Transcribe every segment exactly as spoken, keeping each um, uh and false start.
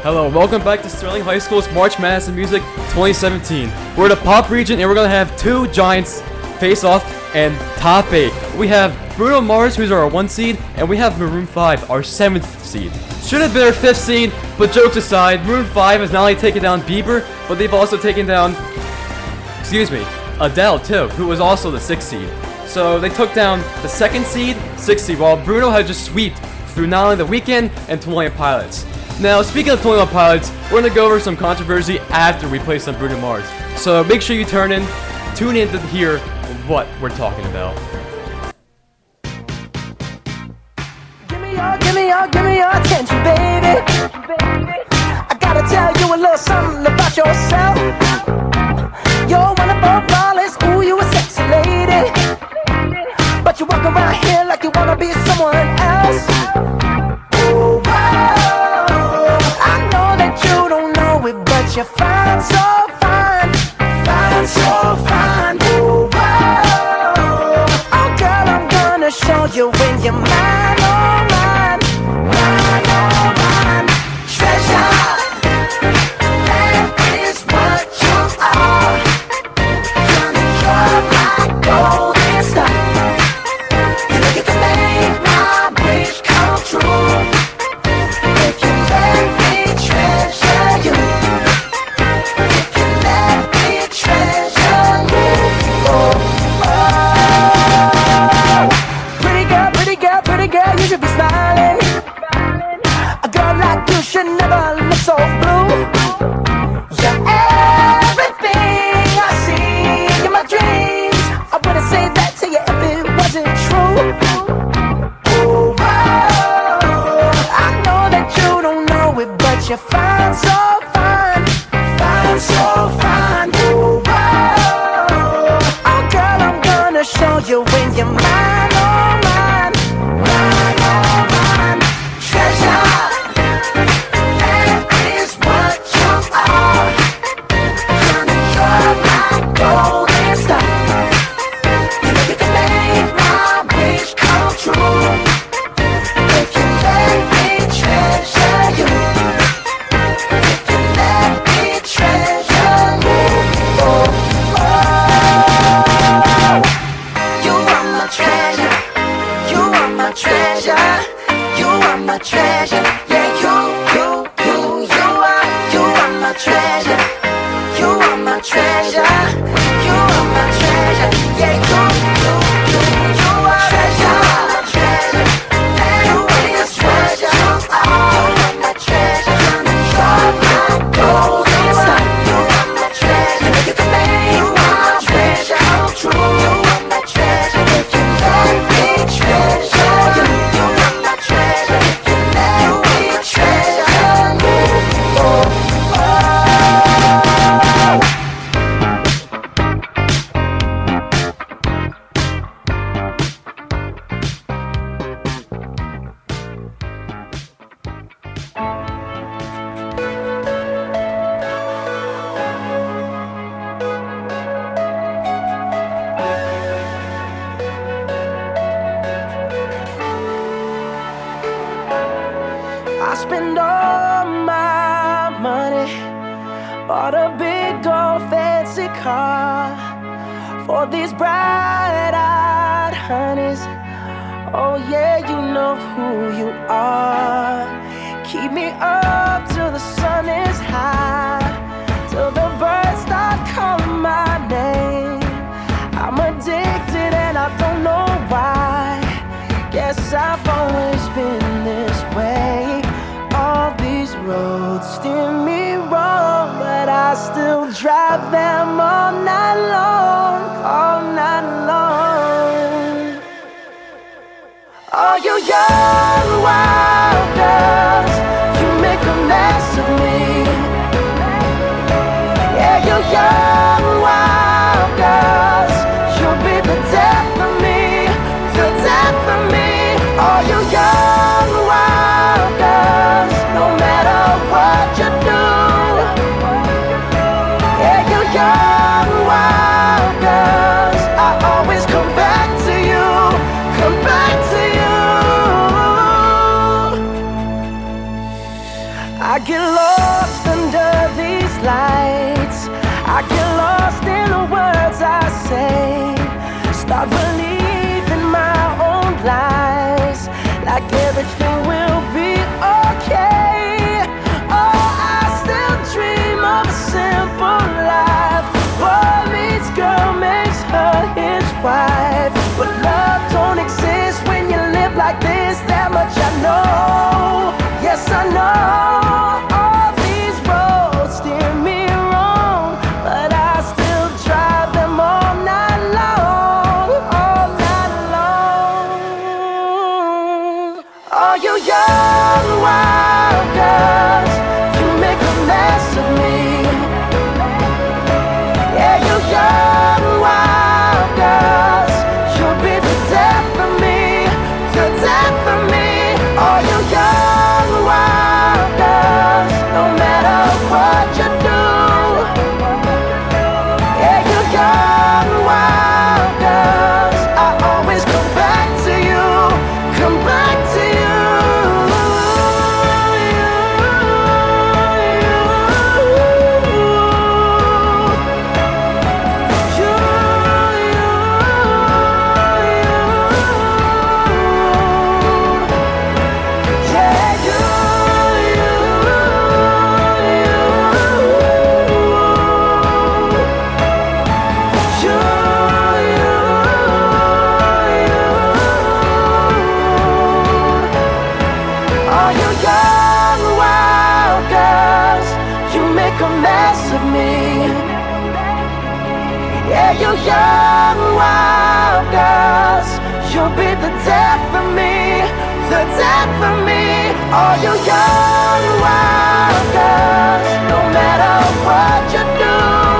Hello, welcome back to Sterling High School's March Madness in Music twenty seventeen. We're the pop region and we're gonna have two giants face off and top eight. We have Bruno Mars, who's our one seed, and we have Maroon five, our seventh seed. Should have been our fifth seed, but jokes aside, Maroon five has not only taken down Bieber, but they've also taken down, excuse me, Adele too, who was also the sixth seed. So they took down the second seed, sixth seed, while Bruno has just swept through not only The Weeknd and twenty-one Pilots. Now, speaking of twenty-one Pilots, we're gonna go over some controversy after we play some Bruno Mars. So make sure you turn in, tune in to hear what we're talking about. Give me your, give me your, give me your attention, baby. I gotta tell you a little something about yourself. You're wonderful, flawless, ooh, you a sexy lady. But you walk around here like you wanna be someone else. Ooh, wow. I know that you don't know it, but you're fine, so fine, fine, so fine. Ooh, wow. Oh, girl, I'm gonna show you when you're mine, oh, mine, mine, oh, mine. Treasure, that is what you are. You're my golden star. And if you can make my wish come true, if you let me treasure you, if you let me treasure you, oh, oh. Pretty girl, pretty girl, pretty girl, you should be smiling. A girl like you should never look so blue. You're everything I see in my dreams. I wouldn't say that to you if it wasn't true. Ooh, wow. I know that you don't know it, but you're fine, so fine, fine, so fine. Ooh, wow. Oh, girl, I'm gonna show you when you're mine, oh, mine, mine, oh, mine. Treasure, that is what you are. You're my golden star. And if you can make my wish come true, if you let me treasure you, if you let me treasure you, oh, oh. You are my treasure, you are my treasure, you are my treasure, yeah, you, you, you, you are, you are my treasure, you are my treasure, you are my treasure, yeah, you, you, you, you are treasure, treasure, you are my treasure, you are my treasure, you are my golden star, you are my treasure, you can make my treasure come true, you are my treasure, if you let me treasure you, you are my treasure, if you let me treasure you, oh, oh. I spend all my money, bought a big old fancy car for these bright-eyed honeys. Oh yeah, you know who you are. Keep me up till the sun is high, till the birds start calling my name. I'm addicted and I don't know why. Guess I've always been this way. All these roads steer me wrong, but I still drive them all night long, all night long. Oh, you young wild girls, you make a mess of me. Yeah, you young wild girls, you'll be the death of me, the death of me. Oh, you young wild girls, no matter what you do. Yeah, you young wild girls, I always come back to you, come back to you. start believing my own lies, like everything will be okay. Oh, I still dream of a simple life. Boy meets girl makes her his wife, but love don't exist when you live like this. That much I know. Yes, I know. All these roads steer me wrong, but I still drive them all night long, all night long. All you young wild girls, you make a mess of me. Yeah, you young wild girls, you'll be the death of me, the death of me. All you young wild girls, no matter what you do. Yeah, you young wild girls, I always come back to you, come back to you. All you young wild girls, you make a mess of me. Yeah, you young wild girls, you'll be the death of me, the death of me. All you young wild girls, no matter what you do.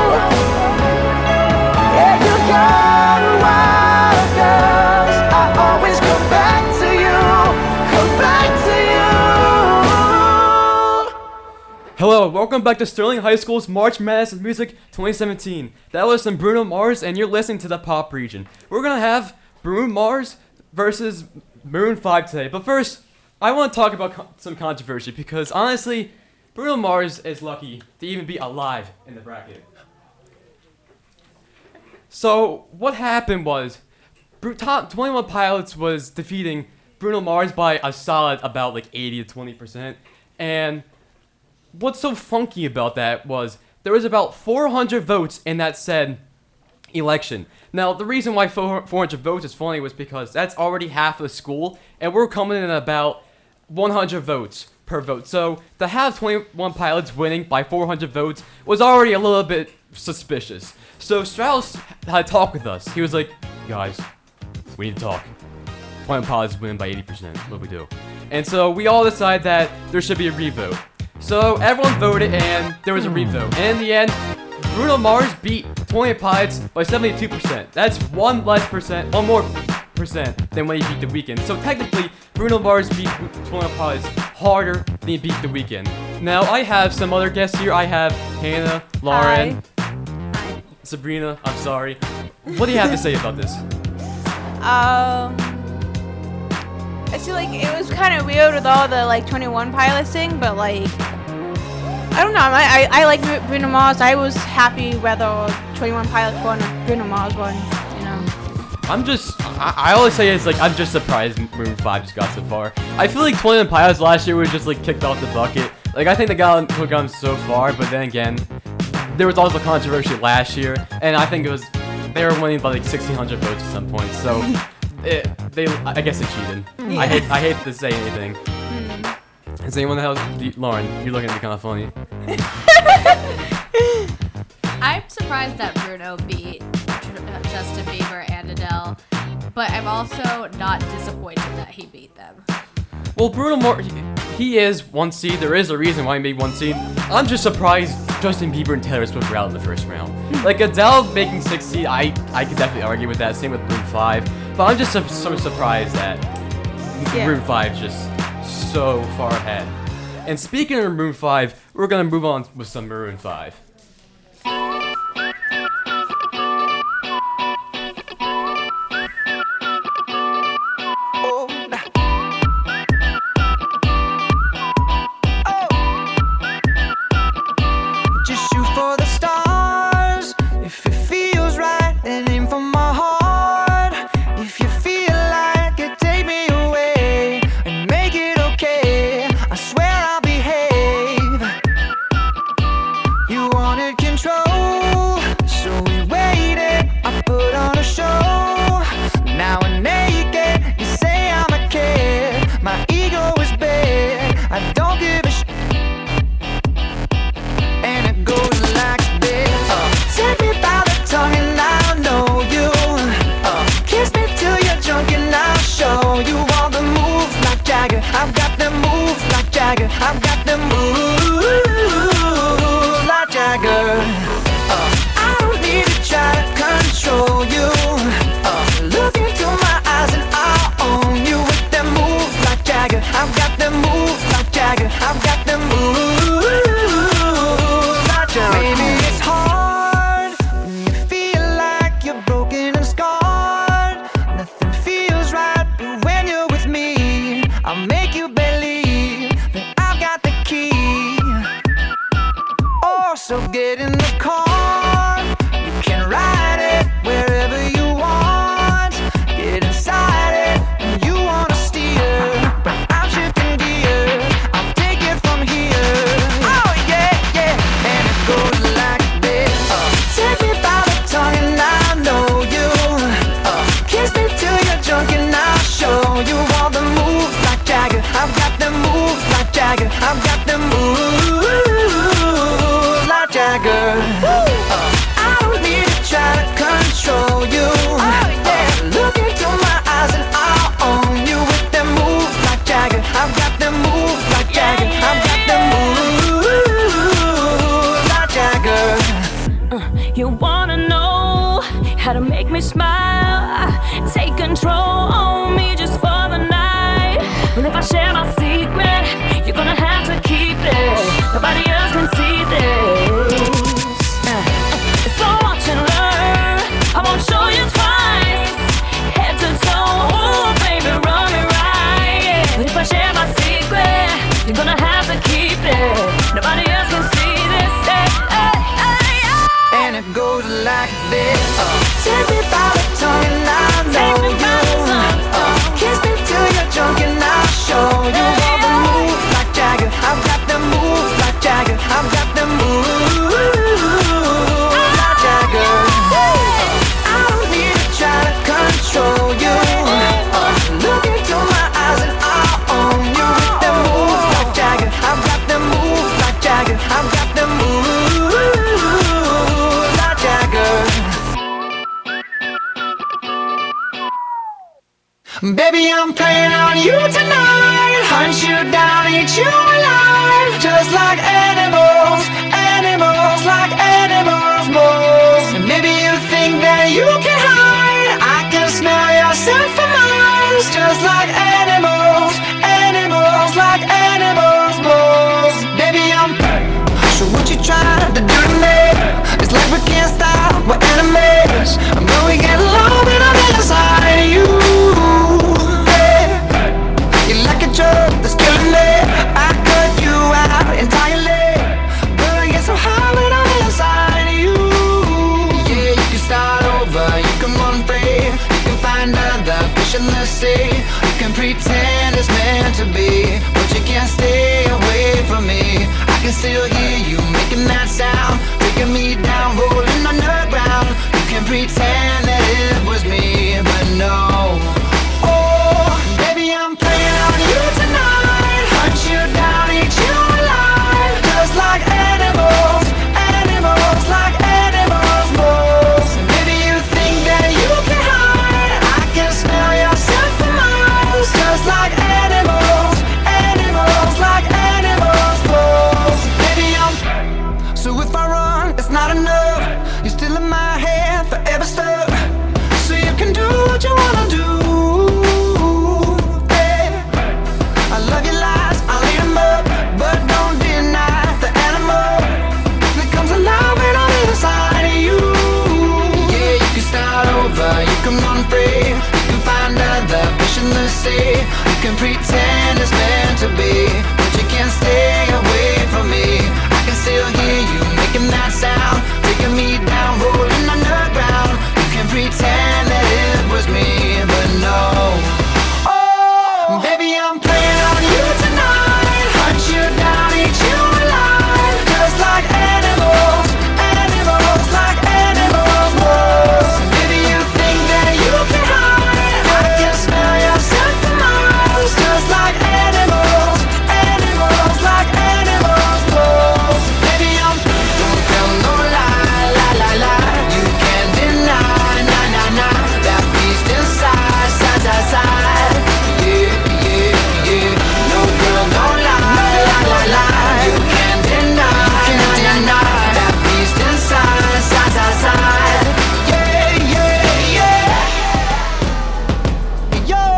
Yeah, you young wild girls, I always come back to you, come back to you. Hello, welcome back to Sterling High School's March Madness Music twenty seventeen. That was some Bruno Mars, and you're listening to the Pop Region. We're gonna have Bruno Mars versus Maroon five today. But first, I want to talk about co- some controversy because honestly, Bruno Mars is lucky to even be alive in the bracket. So what happened was, Bru- Top twenty-one Pilots was defeating Bruno Mars by a solid about like eighty to twenty percent, and what's so funky about that was there was about four hundred votes in that said election. Now, the reason why four hundred votes is funny was because that's already half of the school, and we're coming in at about one hundred votes per vote. So to have twenty-one Pilots winning by four hundred votes was already a little bit suspicious. So Strauss had a talk with us. He was like, guys, we need to talk. twenty-one Pilots winning by eighty percent. What do we do? And so we all decided that there should be a revote. So everyone voted, and there was a revote. And in the end, Bruno Mars beat twenty-one Pilots by seventy-two percent. That's one less percent, one more percent than when he beat The Weeknd. So technically, Bruno Mars beat twenty-one Pilots harder than he beat The Weeknd. Now, I have some other guests here. I have Hannah, Lauren, Hi. Sabrina. I'm sorry. What do you have to say about this? Um, I feel like it was kind of weird with all the like twenty-one Pilots thing, but like, I don't know. I, I I like Bruno Mars. I was happy whether twenty-one Pilots won or Bruno Mars won. You know. I'm just, I, I always say it's like, I'm just surprised Maroon five just got so far. I feel like twenty-one Pilots last year was just like kicked off the bucket. Like, I think they got who gone so far, but then again, there was also controversy last year, and I think it was, they were winning by like sixteen hundred votes at some point, so it, they, I guess they cheated. Yeah. I hate, I hate to say anything. Mm. Is anyone else, Lauren, you're looking at me kind of funny. I'm surprised that Bruno beat Justin Bieber and Adele, but I'm also not disappointed that he beat them. Well, Bruno Mars, he, he is one seed. There is a reason why he made one seed. I'm just surprised Justin Bieber and Taylor Swift were out in the first round. Like, Adele making six seed, I, I could definitely argue with that. Same with Maroon five. But I'm just so, so surprised that Yeah. Maroon five is just so far ahead. And speaking of Maroon five, we're going to move on with some Maroon five. Just shoot for the stars. If it feels right, then aim for my heart. Baby, I'm playing on you tonight. Hunt you down, eat you alive. Just like animals, animals, like animals, moles. And maybe you think that you can hide. I can smell yourself for miles. Just like animals, animals, like animals, moles. Baby, I'm so what you trying to do to me? It's like we can't stop, we're enemies. But we get low in on the inside of you. You're like a drug that's killing me. I cut you out entirely, but I get so high when I'm inside of you. Yeah, you can start over, you can run free, you can find other fish in the sea. You can pretend it's meant to be, but you can't stay away from me. I can still hear you making that sound, taking me down, rolling on the ground. You can pretend that it was me, but no. Oh, baby, I'm playing on you tonight. Hunt you down, eat you alive. Just like animals, animals, like animals, moles. Maybe you think that you can hide. I can smell yourself for miles. Just like animals, animals, like animals, moles. Baby, I'm so if I run, it's not enough. You're still in my head, forever stuck. So you can do what you wanna do. I love your lies, I'll eat them up, but don't deny the animal that comes alive when I'm inside of you. Yeah, you can start over, you can run free, you can find other fish in the sea. You can pretend it's meant to be, but you can't stay away from me. I can still hear you making that sound, taking me down, rolling underground. You can pretend that it was me, but no. Oh, baby, I'm playing on you tonight. Hunt you down, eat you alive. Just like animals, animals, like animals, moles. Maybe you think that you can hide. I can smell yourself for miles. Just like animals, animals, like animals, moles. Baby, I'm don't tell no lie, lie, lie, lie. You can't deny, nah, nah, nah. That beast inside, side, side, side. Yeah, yeah, yeah. No girl, don't lie, lie, lie, lie. You can't deny, can't deny. That beast inside, side, side, side. Yeah, yeah, yeah. Yo,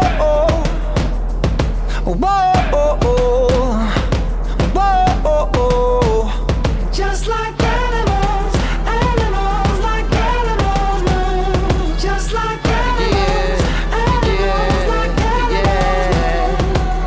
whoa, whoa, whoa. Just like animals, animals, like animals, move. Just like animals, animals, like animals.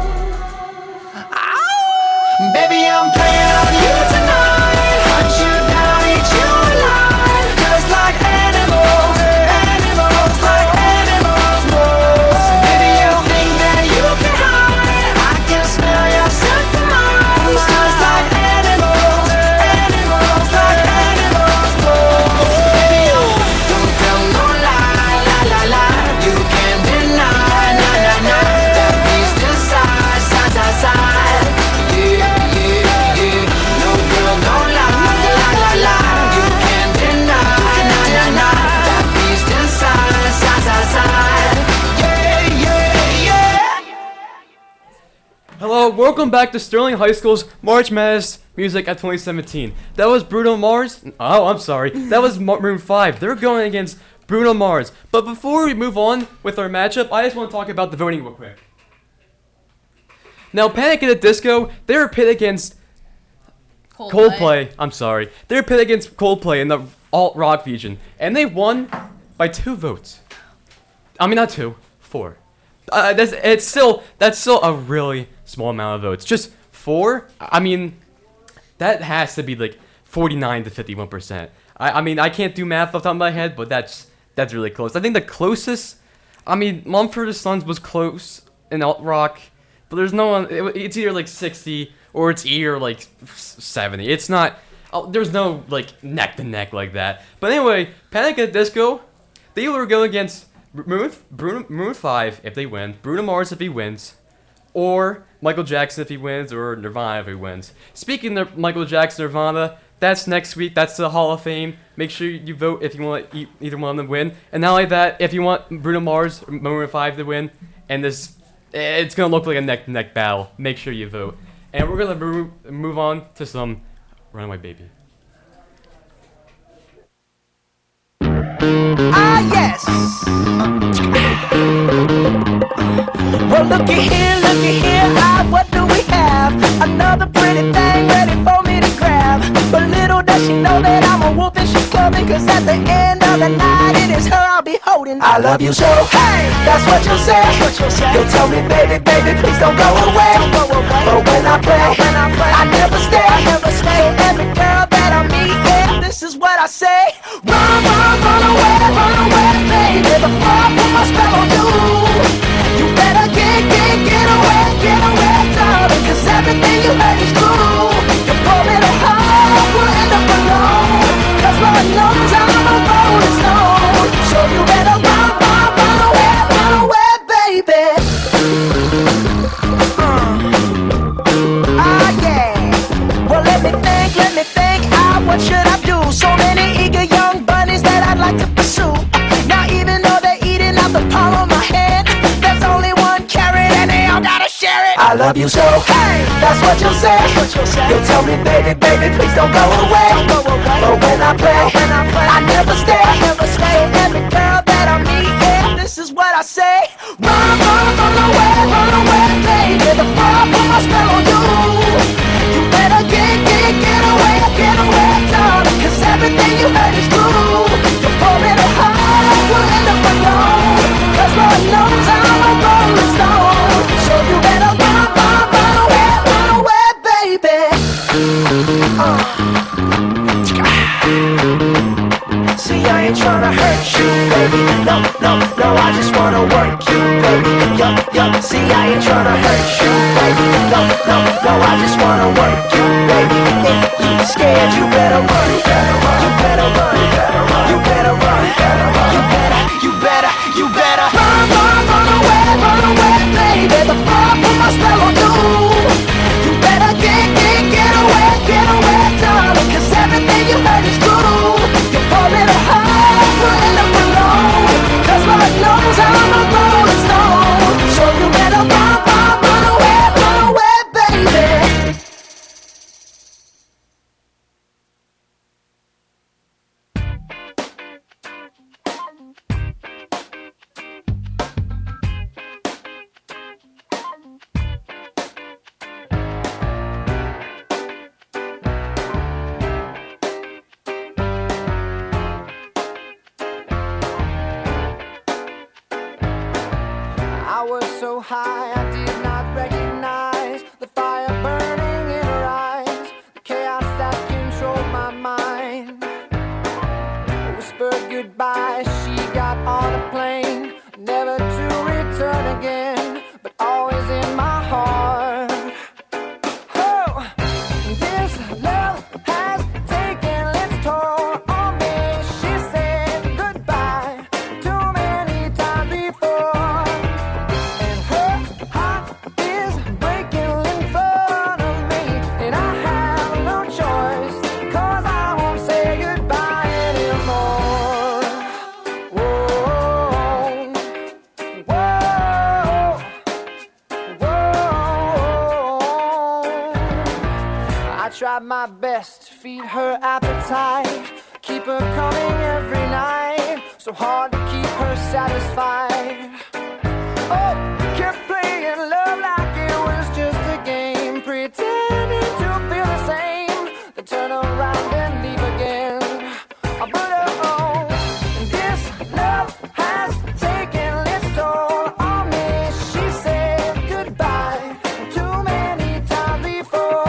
Ow! Baby, I'm playing on you tonight. Hunt you down, eat you alive. Just like animals, animals, like animals, move. Baby, you think that you can hide. I can smell yourself for miles. Just like animals, animals, like animals, move. Baby, you don't tell no lie, lie, lie, lie. You can't deny, nah, nah, nah. That beast inside, side, side, side. Yeah, yeah, yeah. No girl, don't lie, lie, lie, lie. You can't deny, nah, nah, nah. That beast inside, side, side, side. Yeah, yeah, yeah. Hello, welcome back to Sterling High School's March Madness Music at twenty seventeen. That was Bruno Mars. Oh, I'm sorry. That was Maroon five. They're going against Bruno Mars. But before we move on with our matchup, I just want to talk about the voting real quick. Now, Panic at the Disco, they were pitted against Coldplay. Coldplay. I'm sorry. They were pitted against Coldplay in the alt rock region, and they won by two votes. I mean, not two, four. Uh, that's it's still that's still a really small amount of votes. Just four. I mean, that has to be like forty-nine to fifty-one percent. I I mean, I can't do math off the top of my head, but that's that's really close. I think the closest. I mean, Mumford Sons was close in alt rock, but there's no one. It, it's either like sixty or it's either like seventy. It's not. Oh, there's no like neck to neck like that. But anyway, Panic at the Disco, they were going against Maroon, Bruno, Maroon five if they win, Bruno Mars if he wins, or Michael Jackson if he wins, or Nirvana if he wins. Speaking of Michael Jackson, Nirvana, that's next week. That's the Hall of Fame. Make sure you vote if you want e- either one of them to win. And not only that, if you want Bruno Mars or Maroon five to win, and this it's gonna look like a neck to neck battle. Make sure you vote. And we're gonna mo- move on to some Runaway Baby. Ah, yes. Well, looky here, looky here. Ah, what do we have? Another pretty thing ready for me to grab. But little does she know that I'm a wolf and she's clubbing. Cause at the end of the night, it is her I'll be holding. I love you so, hey, that's what you'll say. You'll tell me, baby, baby, please don't go away. But when I play, when I, play I never stay, I never stay. So every girl that I meet, yeah, this is what I say. Run, run, run away, run away, baby, before I put my spell on you. You better get, get, get away, get away, darling. Cause everything you heard is true. Your poor little heart will end up alone. Cause Lord knows I'm a rolling stone. So you better run, run, run away, run away, baby. Uh. Ah, yeah. Well, let me think, let me think. Ah, what should I do? So many eager young bunnies that I'd like to pursue. Now even though they're eating out the palm of my hand, there's only one carrot and they all gotta share it. I love you so, hey, that's what you'll say. You'll tell me, baby, baby, please don't go away. But when I play, I never stay. So every girl that I meet, yeah, this is what I say. Run, run, run away, run away, baby, before I put my spell on you. You better get, get, get away, get away, darling. Cause everything you heard is true. Your poor little heart will end up alone. Cause Lord knows I'm a rolling stone. So you better run, run, run away, run away, baby. Uh. See, I ain't tryna hurt you, baby. No, no, no, I just wanna work you, baby. Yo, yo, see, I ain't tryna hurt you, baby. No, no, no, I just wanna work you, baby. If you scared, you better run. You better run. You better run. You better run. You better, you better, you better run, run, run away, run away, baby. Before I put my spell on you. You better get, get, get away, get away, darling. Cause everything you heard is true. Your poor little heart will end up alone. Cause Lord knows I'm a rolling stone. So you better run, run, run away, run away, baby. I was so high, I did not recognize the fire burning in her eyes, the chaos that controlled my mind. I whispered goodbye, she got on a plane, never to return again, but always in my heart. Oh, this love has taken its toll on me. She said goodbye too many times before. Tried my best to feed her appetite, keep her coming every night, so hard to keep her satisfied. Oh, kept playing love like it was just a game, pretending to feel the same, then turn around and leave again. But oh, this love has taken its toll on me. She said goodbye too many times before.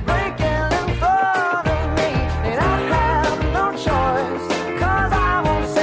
Cause I won't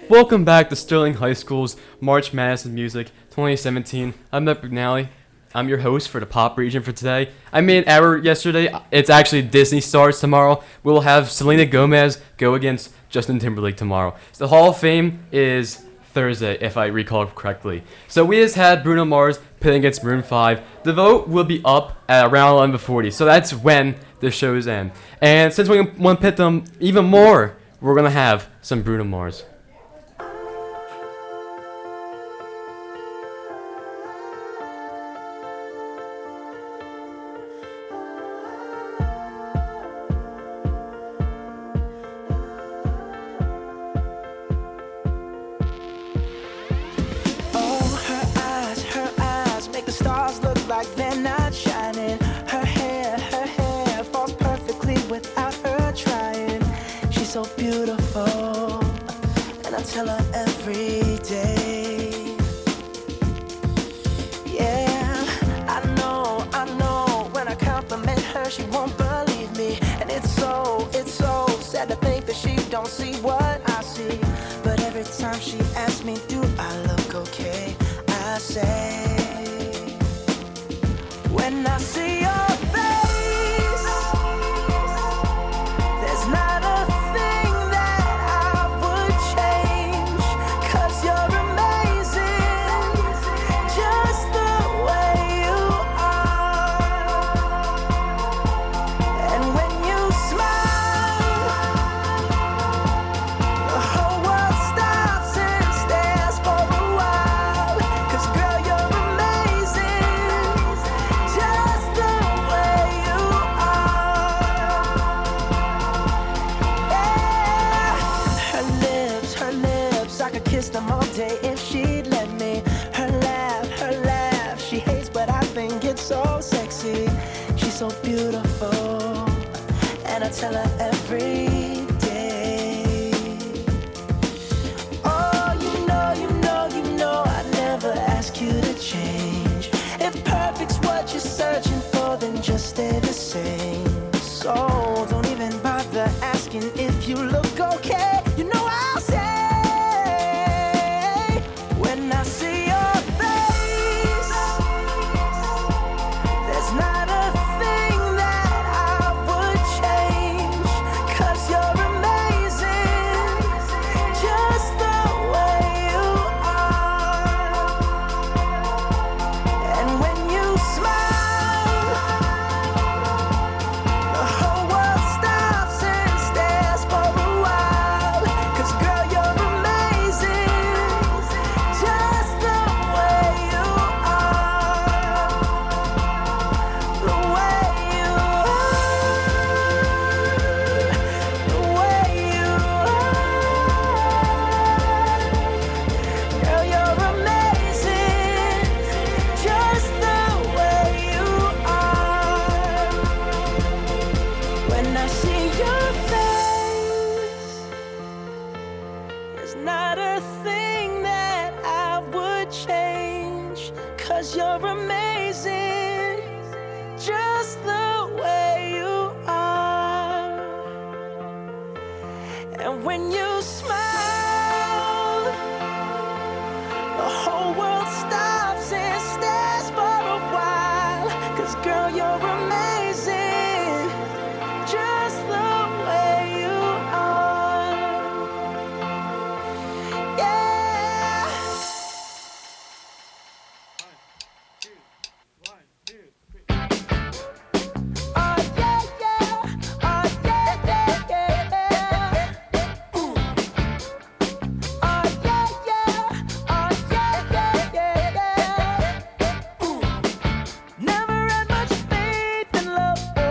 Welcome back to Sterling High School's March Madness Music twenty seventeen. I'm Matt McNally. I'm your host for the pop region for today. I made an error yesterday. It's actually Disney Stars tomorrow. We'll have Selena Gomez go against Justin Timberlake tomorrow. The Hall of Fame is Thursday, if I recall correctly. So we just had Bruno Mars pitting against Maroon five. The vote will be up at around eleven forty, so that's when the shows end. And since we want to pit them even more, we're going to have some Bruno Mars. Tell her every day. Yeah, I know, I know. When I compliment her, she won't believe me. And it's so, it's so sad to think that she don't see what I see. But every time she asks me, do I look okay? I say, when I see your face, there's not a thing that I would change. 'Cause you're amazing, just the way you are. And when you smile, the whole world stops and stares for a while. 'Cause girl, you're amazing, just the way you are. Yeah. Her lips, her lips, I could kiss them all day if she'd let me. Her laugh, her laugh, she hates but I think it's so sexy. She's so beautiful, and I tell her every day. Oh, you know, you know, you know, I never ask you to change. If perfect's what you're searching for, then just stay the same. So don't even bother asking if you look okay. You know I'll say, when I see your face, there's not a thing that I would change. 'Cause you're amazing, just the way you are. And when you smile, the whole world stops and stares for a while. 'Cause girl, you're amazing, just the way you are. The way you are. The way you are. Girl, you're amazing, just the way you are. When I see your face, there's not a thing that I would change. 'Cause you're amazing, just the way you are. And when you smile, the whole world stops and stares for a while. 'Cause girl, you're amazing, just the way you are. Yeah. Oh yeah, yeah. Oh yeah, yeah, yeah. Ooh. Oh yeah, yeah. Oh yeah, yeah, yeah, yeah. Ooh. Never had much faith in love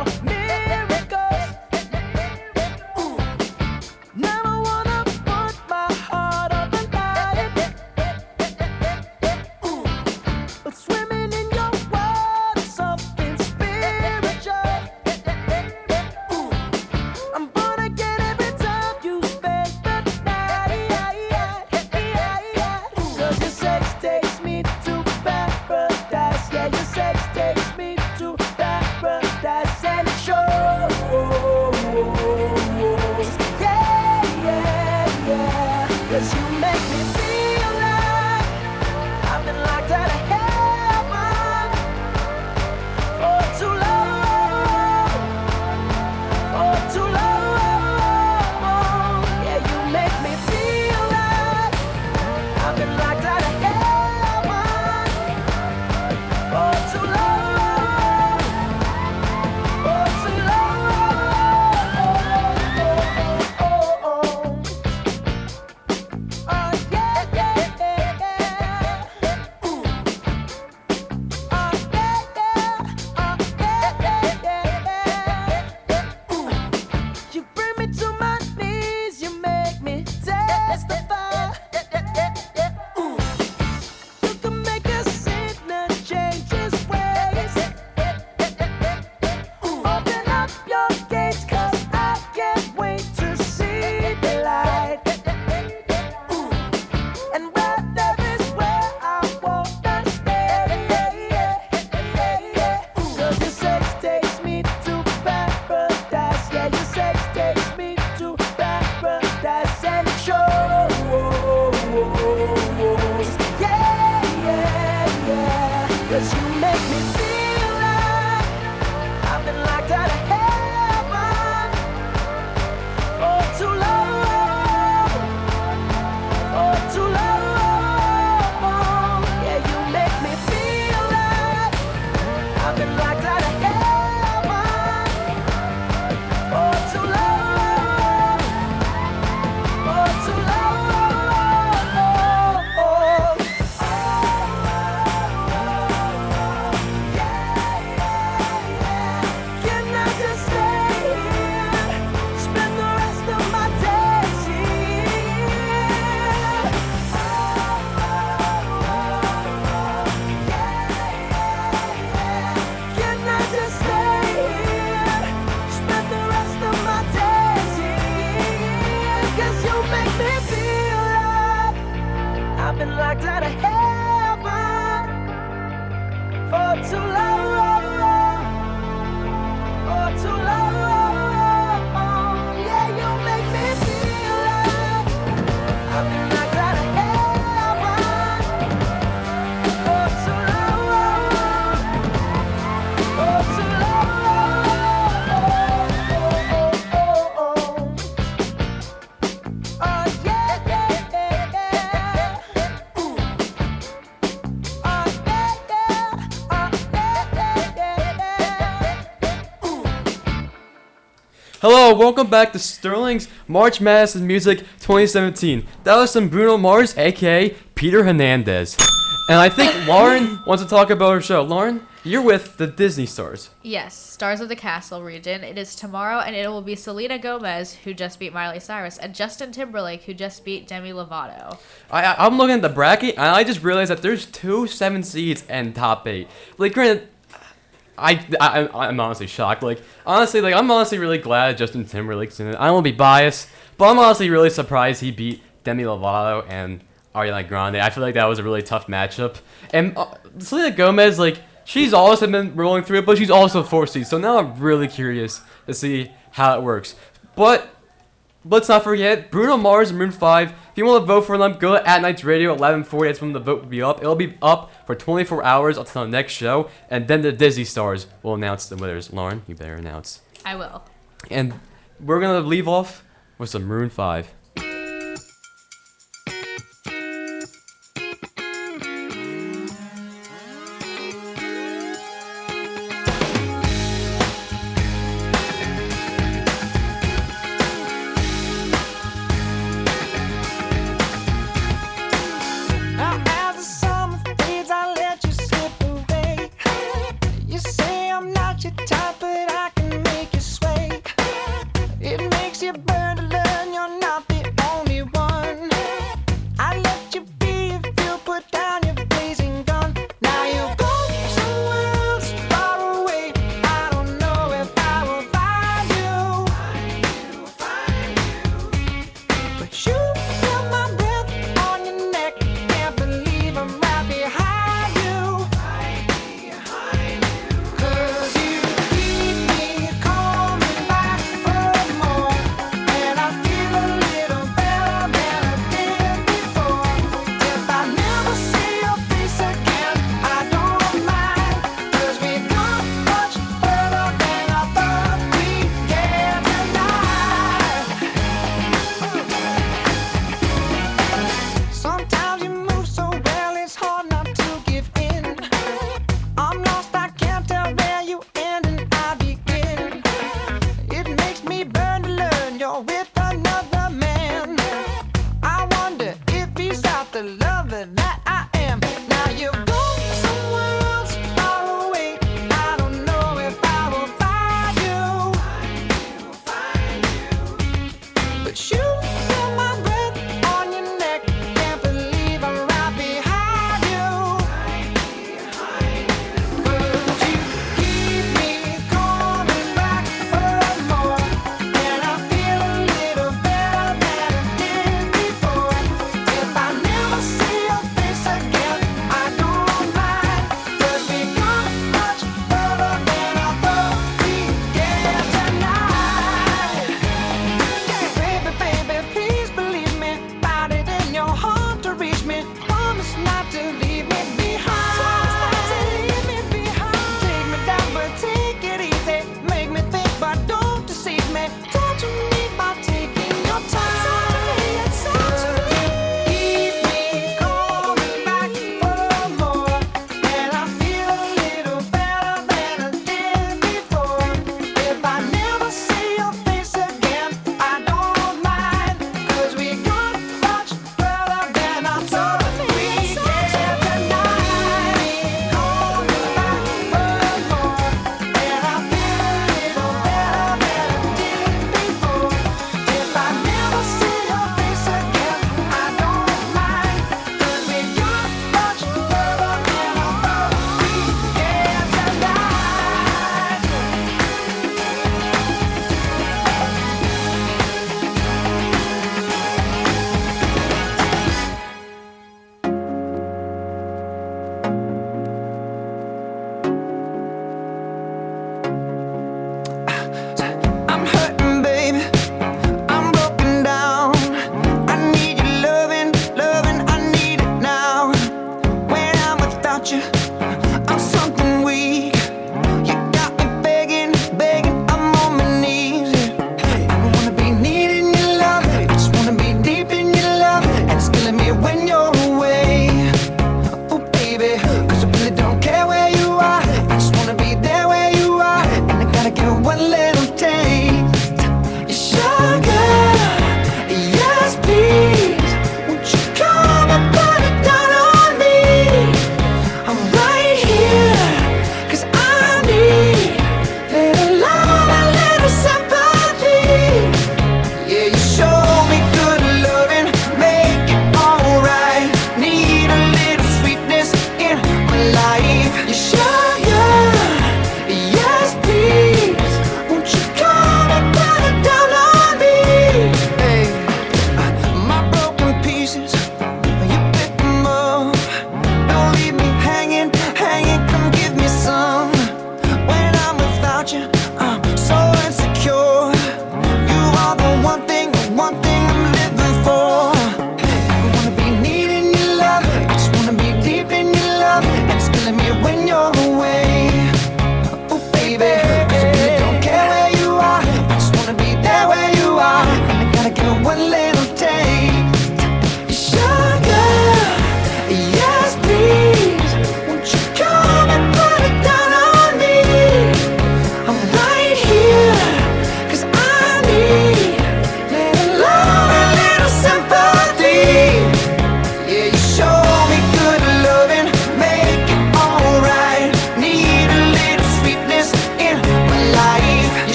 Hello, welcome back to Sterling's March Madness Music twenty seventeen. That was some Bruno Mars, aka Peter Hernandez. And I think Lauren wants to talk about her show. Lauren, you're with the Disney Stars. Yes, Stars of the Castle region. It is tomorrow, and it will be Selena Gomez, who just beat Miley Cyrus, and Justin Timberlake, who just beat Demi Lovato. I, I I'm looking at the bracket, and I just realized that there's two seven seeds and top eight. Like, granted, I, I I'm honestly shocked. Like, honestly, like I'm honestly really glad Justin Timberlake's in it. I don't want to be biased, but I'm honestly really surprised he beat Demi Lovato and Ariana Grande. I feel like that was a really tough matchup. And uh, Selena Gomez, like, she's also been rolling through it, but she's also four seed. So now I'm really curious to see how it works. But let's not forget Bruno Mars and Maroon five. If you want to vote for them, go to At Night's Radio eleven forty. That's when the vote will be up. It'll be up for twenty-four hours until the next show, and then the Disney Stars will announce the winners. Lauren, you better announce. I will. And we're gonna leave off with some Maroon five. Now as the summer fades, I let you slip away. You say I'm not your type, but I can make you sway. It makes you burn to learn you're not the only one. I let you be if you put down your blazing gun. Now you go somewhere else, far away. I don't know if I will find you, but you feel my breath on your neck. Can't believe I'm right behind you, 'cause you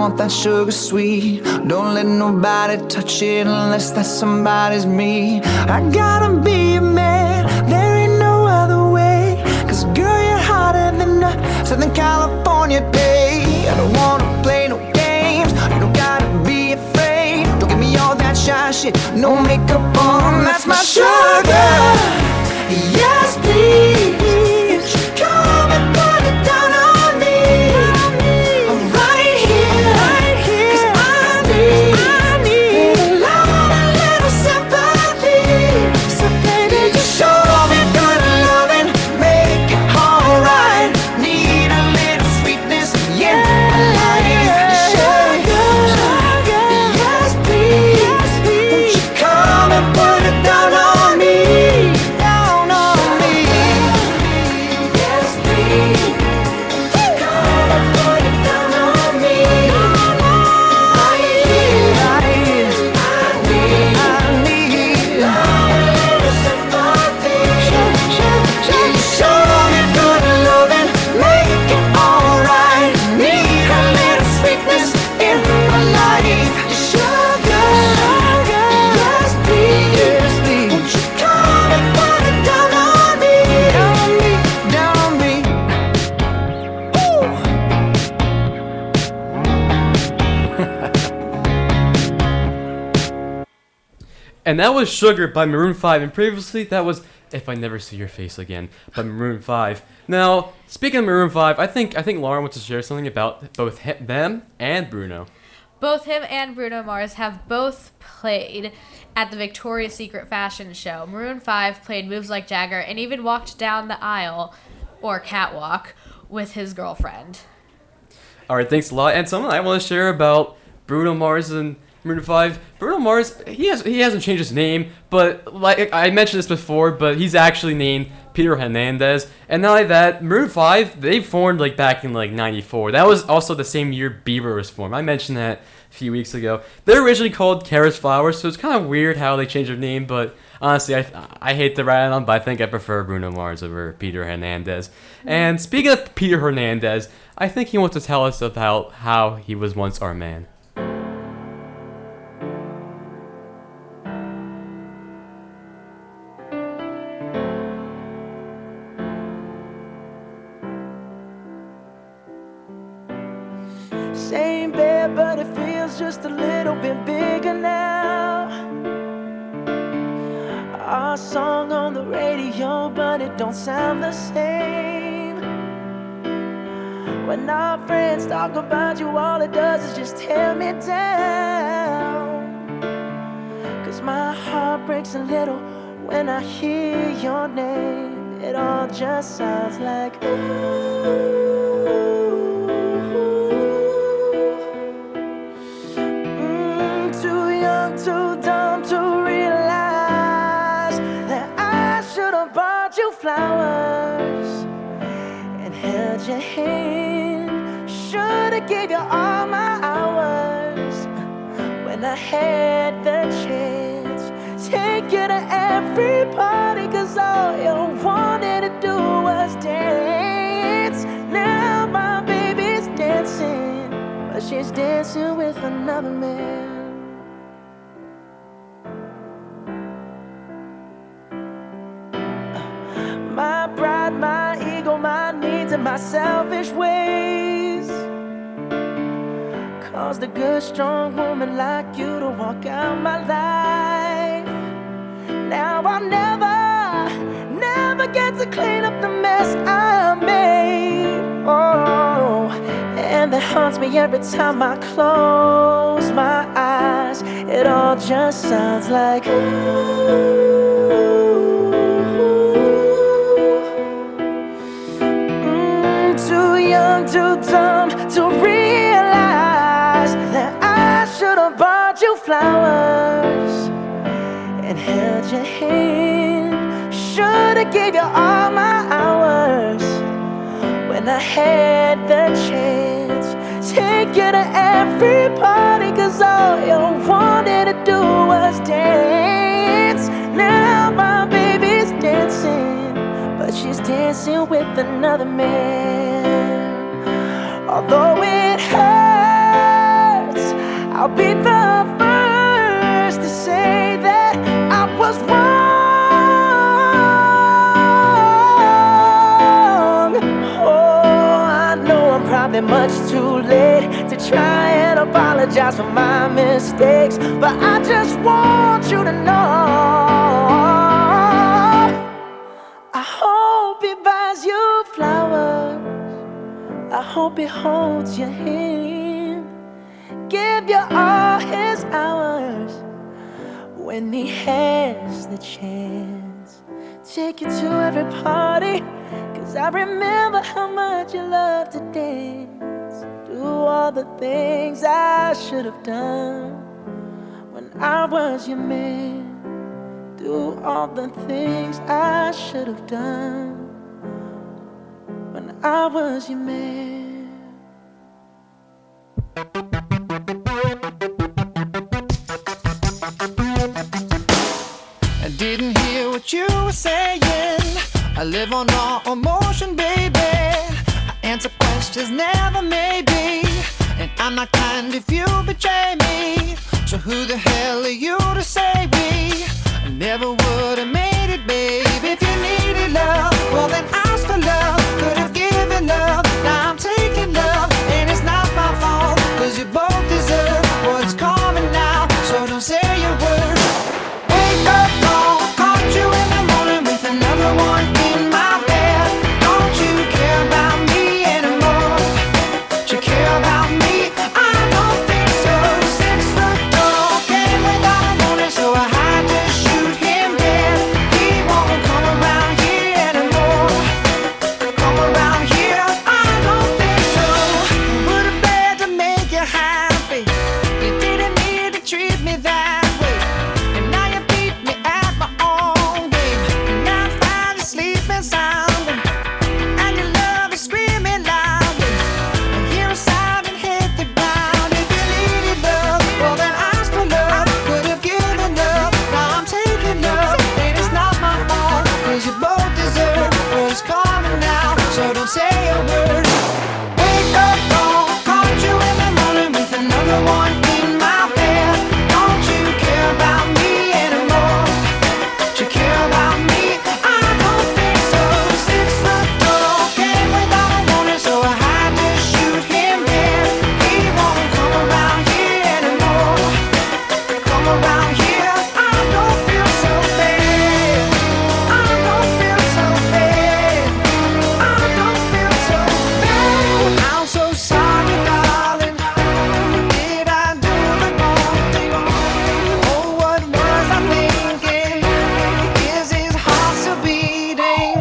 want that sugar sweet. Don't let nobody touch it unless that somebody's me. I gotta be a man, there ain't no other way. Cause girl, you're hotter than a Southern California day. I don't wanna play no games, you don't gotta be afraid. Don't give me all that shy shit, no makeup on, that's my sugar. Yes, please. Come and put it down on me. I'm right here, cause I need little love and little sympathy. So baby, just show me good loving, make it alright. Need a little sweetness, yeah, I like it. Sugar, yes please. Won't you come and put it down on me? Down on me. Yes please. Come and put it down on me. I need, I need, I need love and little sympathy. You show me good loving, make it alright. Need a little sweetness in my life. Sugar, yes please. Won't you come and put it down on me? Down on me, down on me. And that was Sugar by Maroon five, and previously that was If I Never See Your Face Again by Maroon five. Now, speaking of Maroon five, I think I think Lauren wants to share something about both he- them and Bruno. Both him and Bruno Mars have both played at the Victoria's Secret fashion show. Maroon five played Moves Like Jagger and even walked down the aisle, or catwalk, with his girlfriend. All right, thanks a lot. And something I want to share about Bruno Mars and Maroon five. Bruno Mars, he has he hasn't changed his name, but like I mentioned this before, but he's actually named Peter Hernandez. And not only that, Maroon five, they formed like back in like ninety-four. That was also the same year Bieber was formed. I mentioned that a few weeks ago. They're originally called Karis Flowers, so it's kind of weird how they changed their name, but honestly, I I hate to rat on, but I think I prefer Bruno Mars over Peter Hernandez. And speaking of Peter Hernandez, I think he wants to tell us about how he was once our man. Same bed, but it feels just a little bit bigger now. Our song on the radio, but it don't sound the same. When our friends talk about you, all it does is just tear me down. Cause my heart breaks a little when I hear your name. It all just sounds like ooh. Too dumb to realize that I should have bought you flowers and held your hand. Should have gave you all my hours when I had the chance. Take you to every party, cause all you wanted to do was dance. Now my baby's dancing, but she's dancing with another man. My pride, my ego, my needs, and my selfish ways caused a good, strong woman like you to walk out my life. Now I'll never, never get to clean up the mess I made. Oh, and that haunts me every time I close my eyes. It all just sounds like ooh. Too dumb to realize that I should have bought you flowers and held your hand. Should have gave you all my hours when I had the chance. Take you to every party, cause all you wanted to do was dance. Now my baby's dancing, but she's dancing with another man. Although it hurts I'll be the first to say that I was wrong. Oh, I know I'm probably much too late to try and apologize for my mistakes, but I just want you to know I hope he buys you flowers, I hope he holds your hand, give you all his hours when he has the chance. Take you to every party, cause I remember how much you loved to dance. Do all the things I should have done when I was your man. Do all the things I should have done when I was your man. I didn't hear what you were saying. I live on raw emotion, baby. I answer questions, never maybe. And I'm not kind if you betray me. So who the hell are you to say we? I never would have made it, babe. If you needed love, well then ask for love. Could have given love, now I'm taking love. And it's not my fault, cause you both deserve what's coming now. So don't say a word. Wake up, call, caught you in the morning with another one in my bed. Don't you care about me anymore? Do you care about me? I don't think so. Six foot tall, came without a warning, so I had to shoot him dead. He won't come around here anymore. Come around here, I don't think so. Would have been to make you happy. You didn't need to treat me that way. And now you beat me at my own game. And now I'm finally sleeping soundly. And your love is screaming loudly. I hear a sound and hit the ground. If you needed love, well then ask for love. Could have given love, now I'm taking love. And it's not my fault, cause you both deserve what's coming now. So don't say a word. Wake up, call, caught you in the morning with another one in my bed. Don't you care about me anymore? Do you care about me? I don't think so. Six foot tall, came without a warning, so I had to shoot him dead. He won't come around here anymore. Come around here, I don't feel so bad. I don't feel so bad. I don't feel so bad. I'm so sorry, darling. Did I do the wrong thing? Oh, what was I thinking? Is his heart still beating?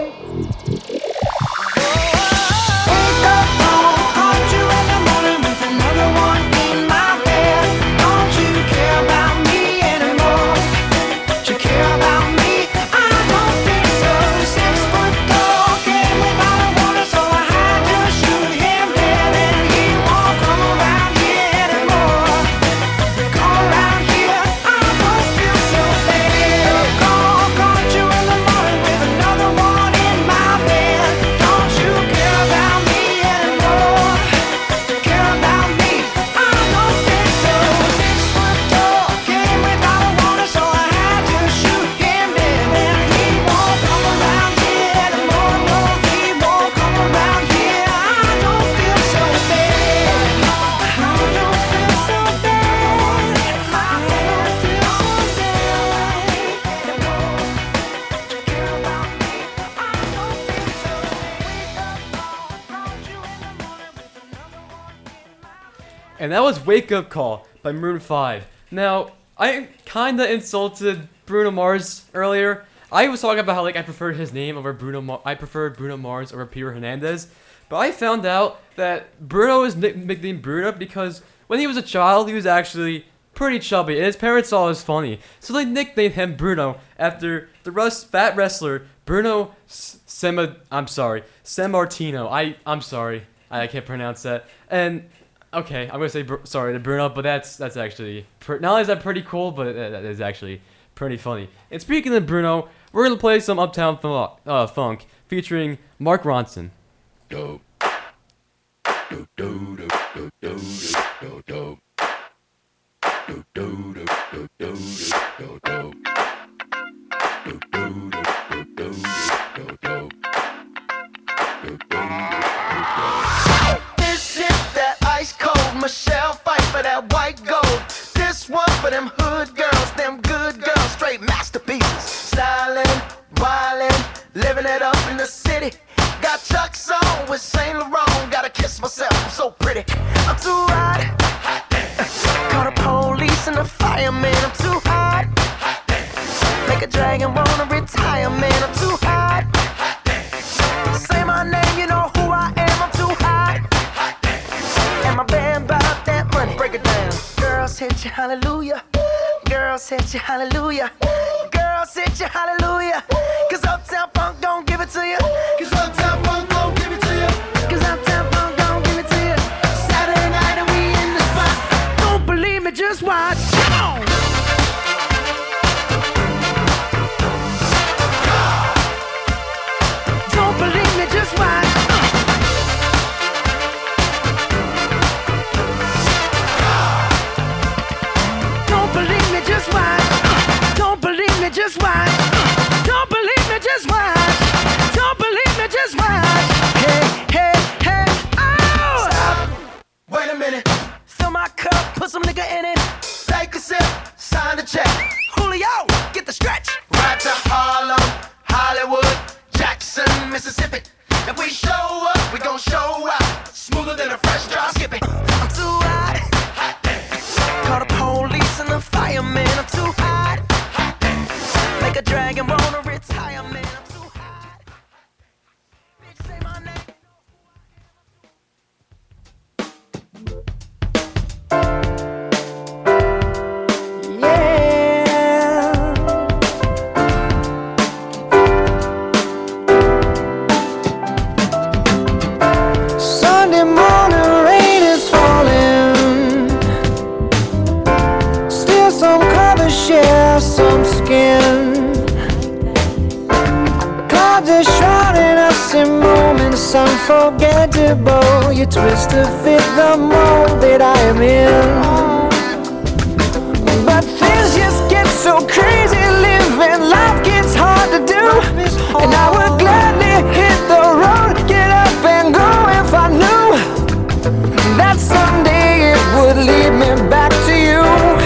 Wake up, call, caught you in the morning with another one in my bed. Don't you care about me anymore? Do you care about me? I don't think so. Six foot tall, came without a warning, so I had to shoot him dead. And he won't come around here anymore. Come around here, I don't feel so bad. Call, caught you in the morning with another one in my bed. Don't you care about me anymore? Care about me? I don't think so. Six foot tall, came without a warning, so I had to shoot him dead. And he won't come around here anymore. No, he won't come around here. I don't feel so bad. I don't feel so bad. I don't feel so bad anymore. Do you care about me? I don't think so. Wake up, call, caught you in the morning with another one in my bed. And that was Wake Up Call by Maroon five. Now, I kinda insulted Bruno Mars earlier. I was talking about how like I preferred his name over Bruno Mar- I preferred Bruno Mars over Peter Hernandez. But I found out that Bruno is nick- nicknamed Bruno because when he was a child, he was actually pretty chubby, and his parents saw it as funny. So they nicknamed him Bruno after the Rus- fat wrestler Bruno S- Sema. I'm sorry, Sammartino. I I'm sorry, I can't pronounce that. And okay, I'm gonna say Br- sorry to Bruno, but that's that's actually pr- not only is that pretty cool, but that, that is actually pretty funny. And speaking of Bruno, we're gonna play some Uptown Fun- uh, Funk featuring Mark Ronson. Dope. Dope, dope, dope, dope, dope, dope, dope. This is that ice cold Michelle fight for that white gold. This one for them hood girls, them good girls, straight masterpieces. Stylin', wildin', living it up in the city. Got Chuck's on with Saint Laurent. Gotta kiss myself, I'm so pretty. I'm too hot. Call the police and the fireman. I'm too hot. Make a dragon wanna retire, man. I'm too hot. Say my name, you know who I am. I'm too hot. And my band bought that money. Break it down. Girls hit you, hallelujah. Girls hit you, hallelujah. Girls hit you, hallelujah. Cause Uptown Funk don't give it to you. Cause Uptown Funk don't give it to you. Cause Uptown Funk don't give it to you. Saturday night and we in the spot. Don't believe me, just watch. Come on. Don't believe me, just watch. Don't believe me, just watch. Don't believe me, just watch. Don't believe me, just watch. Don't believe me, just watch. Hey, hey, hey, oh! Stop. Wait a minute. Fill my cup, put some nigga in it. Take a sip, sign the check. Julio, get the stretch. Right to Harlem, Hollywood, Jackson, Mississippi. If we show up, we gon' show out. Smoother than a fresh drop skipping. I'm too hot. Call the police and the fireman. I'm too hot. Make a dragon wanna retire, man. I'm too hot. Bitch, say my name. Sunday morning rain is falling. Still some covers share some skin. Clouds are shrouding us in moments unforgettable. You twist to fit the mold that I am in. But things just get so crazy living. Life gets hard to do. And I would gladly hit the road, get up and go if I knew that someday it would lead me back to you.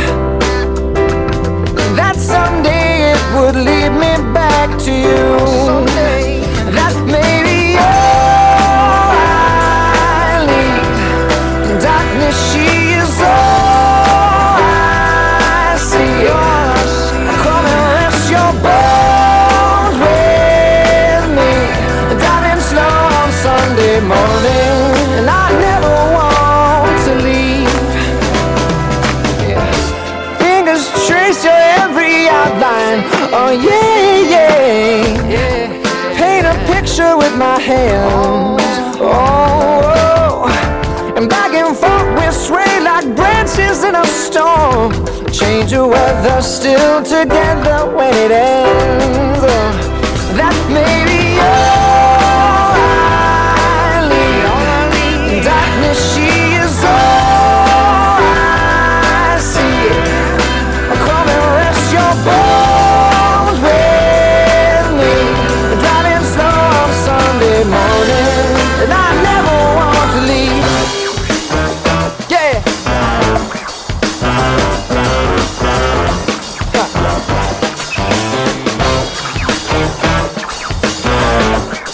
That someday it would lead me back to you. That maybe all I need. Darkness, she is all I see. Come and rest your bones with me. Driving slow on Sunday morning, and I never want to leave. Yeah. Fingers trace your every outline. Oh yeah, yeah. Paint a picture with my hands. Oh, oh. And back and forth we sway like branches in a storm. Change the weather, still together when it ends. Oh, that may be all I need. Darkness, she is all I see. Come and rest your bones with me. Driving slow on Sunday morning, and I never want to leave. Yeah. Huh.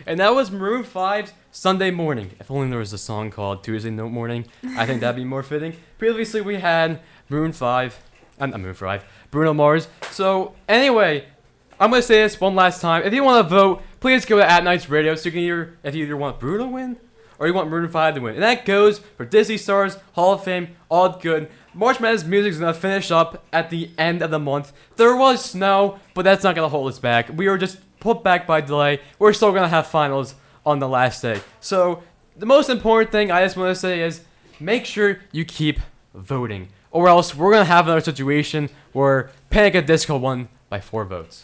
And that was Maroon five's Sunday Morning. If only there was a song called Tuesday No Morning. I think that'd be more fitting. Previously, we had Maroon five. Uh, not Maroon five. Bruno Mars. So, anyway, I'm going to say this one last time. If you want to vote, please go to At Nights Radio so you can either, if you either want Bruno to win or you want Maroon five to win. And that goes for Disney Stars, Hall of Fame, all good. March Madness music is going to finish up at the end of the month. There was snow, but that's not going to hold us back. We were just put back by delay. We're still going to have finals on the last day. So, the most important thing I just want to say is make sure you keep voting. Or else we're going to have another situation where Panic at Disco won by four votes.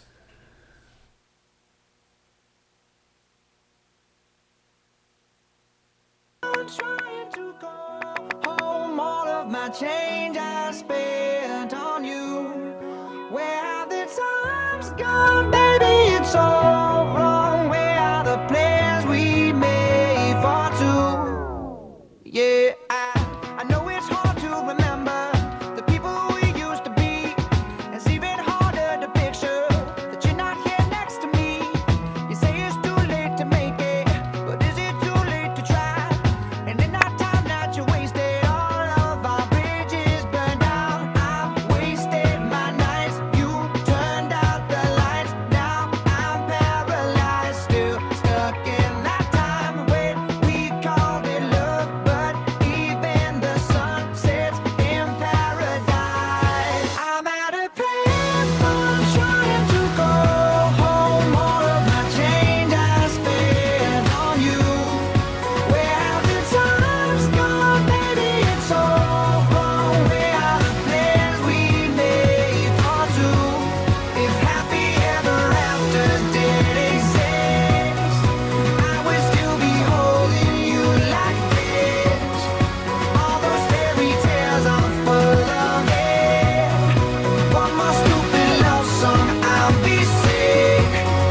Trying to go home, all of my change I spent on you. Where have the times gone, baby? It's all wrong. Where are the plans we made for two? Yeah, I, I know it's hard to remember the people we used to be. It's even harder to picture that you're not here next to me. You say it's too late to make it, but is it too late to try? And in that time that you wasted, all of our bridges burned down. I've wasted my nights, you turned out the lights. Now I'm paralyzed, still stuck in that time when we called it love. But even the sun sets in paradise. I'm at a place I'm trying to go home. All of my change I spent on you. Where have the times gone, baby? It's all wrong. Where are the plans we made for two? If happy ever after did exist, I would still be holding you like this. All those fairy tales are full of it. One more stupid love song, I'll be sick.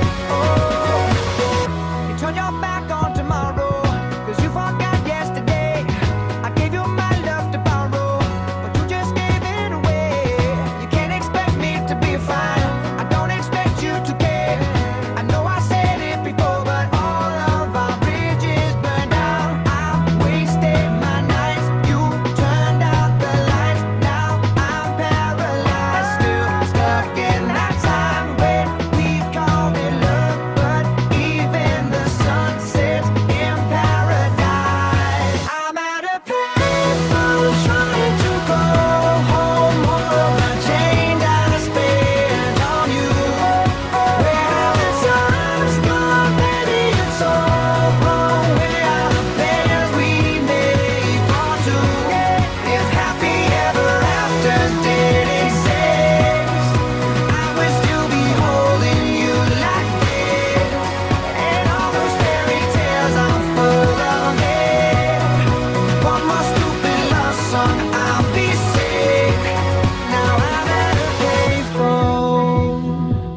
Oh, you turn your back on tomorrow, cause you forgot yesterday. I gave you my love to borrow, but you just gave it away. You can't expect me to be fine, I don't expect you to care. I know I said it before, but all of our bridges burned down. I've wasted my nights, you turned out the lights. Now I'm paralyzed, still stuck in that time when we called it love. But even the sun sets in paradise. I'm at a place I'm trying to go home. All of my change I spent on you. Where have the times gone, baby? It's all wrong. Where are the plans we made for two? If happy ever after did exist, I would still be holding you like this. And all those fairy tales are full of it. One more stupid love song, I'll be sick. Now I'm at a payphone.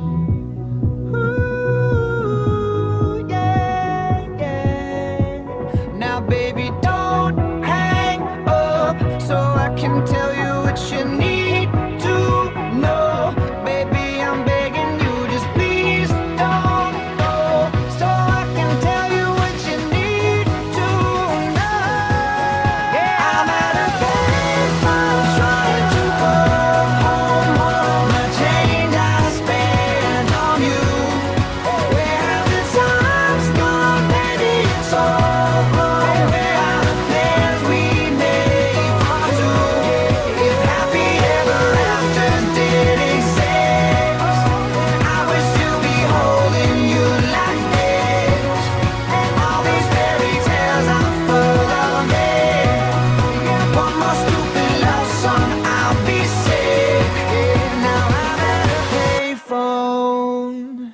Ooh, yeah, yeah. Now, baby, don't hang up so I can tell you what you need to know. Baby, I'm begging you, just please don't go, so I can tell you what you need to know. Yeah, I'm at a place I'm trying to go home. All of my change I spent on you. Where have the times gone, baby? It's all wrong. Where are the plans we made for two? If happy ever after did exist, I would still be holding you like this. And all these fairy tales are full of it. One more stupid love song, I'll be sick. Now I'm at a payphone.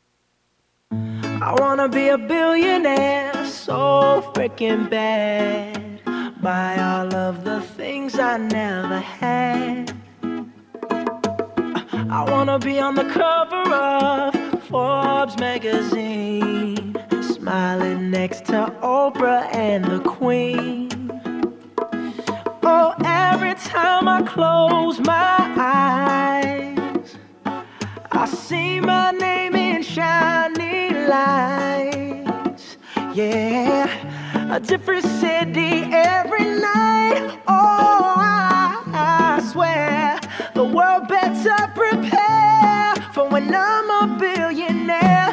I wanna be a billionaire, so freaking bad. Buy all of the things I never had. I wanna be on the cover of Forbes magazine, smiling next to Oprah and the Queen. Oh, every time I close my eyes, I see my name in shiny lights. yeah, a different city every night. Oh, I, I swear the world better prepare for when I'm a billionaire.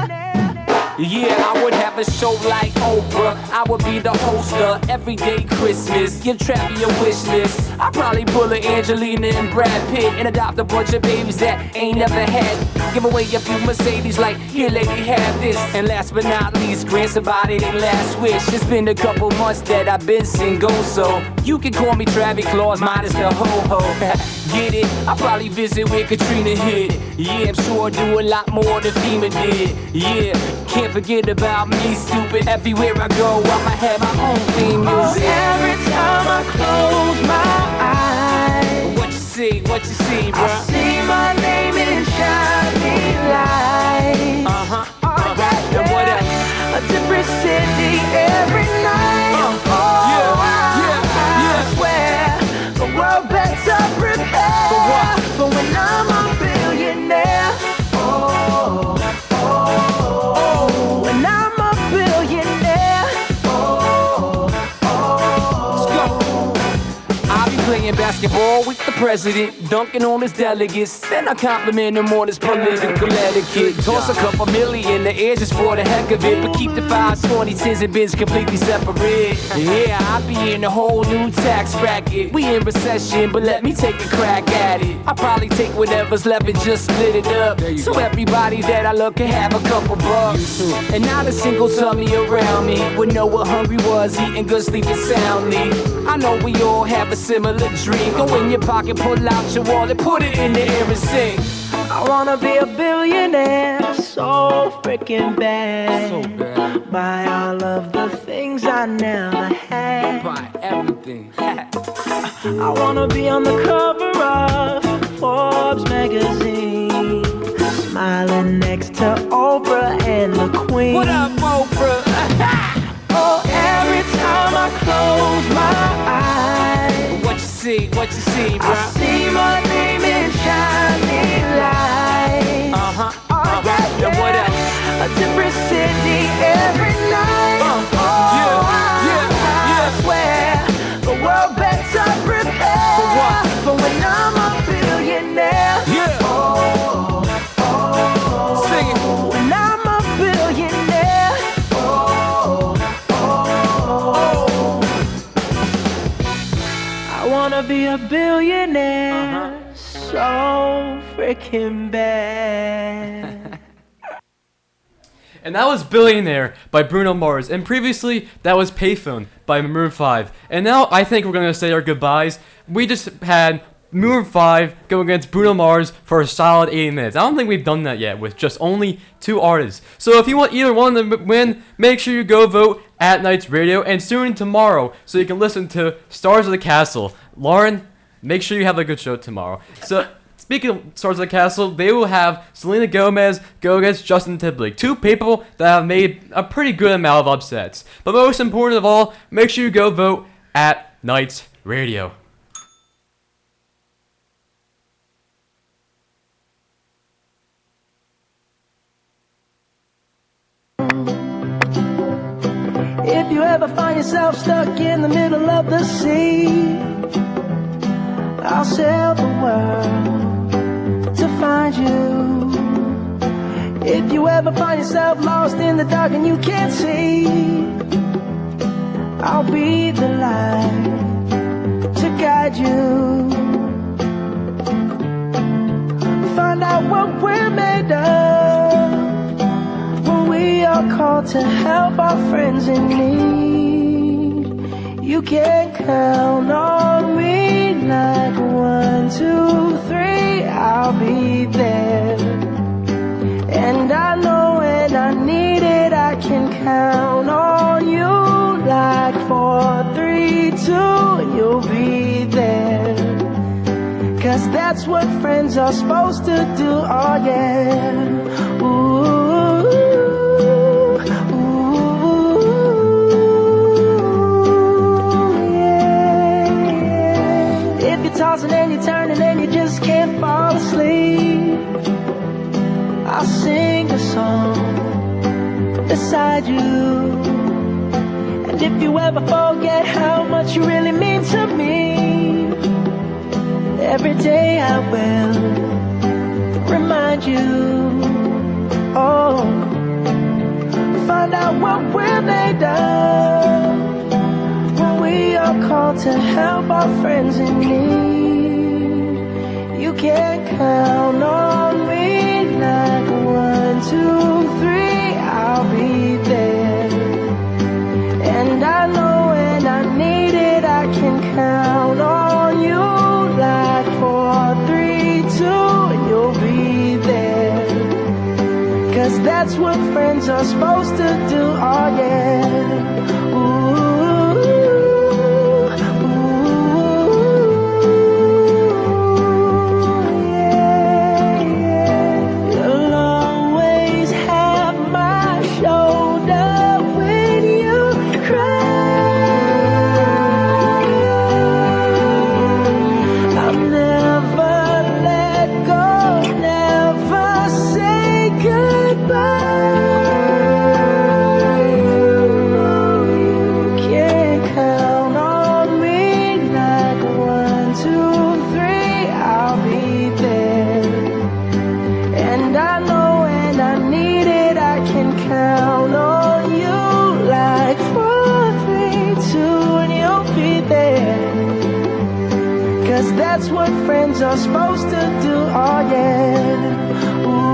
Yeah, I would have a show like Oprah. I would be the host of Everyday Christmas. Give Travis a wish list. I'd probably pull a Angelina and Brad Pitt and adopt a bunch of babies that ain't never had. Give away a few Mercedes like, here lady, have this. And last but not least, grant somebody their last wish. It's been a couple months that I've been single, so you can call me Travis Claus minus the ho-ho. Get it? I'll probably visit where Katrina hit. Yeah, I'm sure I'd do a lot more than FEMA did. Yeah, can't forget about me, stupid. Everywhere I go, I'ma have my own theme music. Oh, every time I close my eyes, What you see, what you see, bro? I see my name in shining lights. Uh-huh, Oh, uh-huh. yeah, And what yeah. else? A different city every night. Uh, oh, yeah, I, yeah, I yeah. swear the world better prepare For what? for when I'm a billionaire. Oh, oh, oh, when I'm a billionaire. Oh, oh, Let's go. I'll be playing basketball with the president, dunking on his delegates. Then I compliment him on his political etiquette. Toss a couple million in the air just for the heck of it, but keep the fives, twenty, tens, and bins completely separate. Yeah, I'll be in a whole new tax bracket. We in recession, but let me take a crack at it. I'll probably take whatever's left and just split it up, so everybody that I love can have a couple bucks. And not a single tummy around me would know what hungry was, eating good, sleeping soundly. I know we all have a similar dream. Go in your pocket, pull out your wallet, put it in the air and sing. I wanna be a billionaire so freaking bad. So bad. Buy all of the things I never had. Buy everything. I wanna be on the cover of Forbes magazine, smiling next to Oprah and the Queen. What up, Oprah? Oh, every time I close my eyes, What you see, what you see, bro? I see my name in shining lights. Uh-huh, Oh, uh-huh. yeah, yeah. And what else? A different city every night. Uh, oh, yeah, I, yeah, I yeah. swear the world better prepare For what? for when I'm a billionaire. Yeah. Oh, oh, Sing it. when I'm a billionaire. Oh, oh, I wanna be a billionaire so freaking bad. And that was Billionaire by Bruno Mars. And previously, that was Payphone by Maroon five. And now I think we're going to say our goodbyes. We just had Maroon five go against Bruno Mars for a solid eighty minutes. I don't think we've done that yet with just only two artists. So if you want either one of them to win, make sure you go vote at Nights Radio and soon tomorrow so you can listen to Stars of the Castle. Lauren, make sure you have a good show tomorrow. So... Speaking of Stars of the Castle, they will have Selena Gomez go against Justin Timberlake. Two people that have made a pretty good amount of upsets. But most important of all, make sure you go vote at Nights Radio. If you ever find yourself stuck in the middle of the sea, I'll sail the world to find you. If you ever find yourself lost in the dark and you can't see, I'll be the light to guide you. Find out what we're made of when we are called to help our friends in need. You can count on me like one, two, three, I'll be there. And I know when I need it, I can count on you like four, three, two, and you'll be there. Cause that's what friends are supposed to do, oh yeah. Ooh, ooh, yeah, yeah. If you're tossing and you're turning and you just can't fall asleep, I'll sing a song beside you. And if you ever forget how much you really mean to me, every day I will remind you. Oh, find out what we're made of when we are called to help our friends in need. You can count on me like one, two, three, I'll be there. And I know when I need it, I can count on you like four, three, two, and you'll be there. Cause that's what friends are supposed to do, oh yeah. Ooh, ooh, yeah, yeah. You'll always have my shoulder when you cry. I'll never let go, never say goodbye. You can count on me like one, two, three, I'll be there. And I know when I need it, I can count on you like four, three, two, and you'll be there. Cause that's what friends are supposed to do, oh yeah. Ooh.